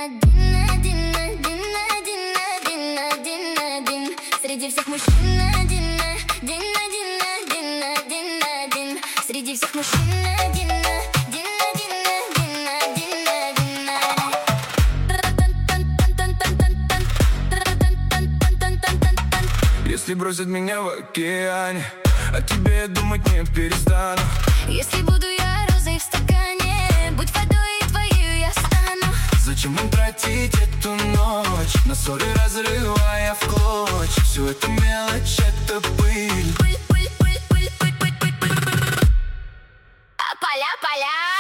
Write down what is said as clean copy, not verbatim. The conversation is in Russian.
один. Среди всех мужчин один. Среди всех мужчин один. Если бросят меня в океане, о тебе я думать не перестану. Если буду я розой в стакане, будь водой и твоей я стану. Зачем им тратить эту ночь на ссоры, разрывая в клочья? Все это мелочь, это пыль. А поля, поля.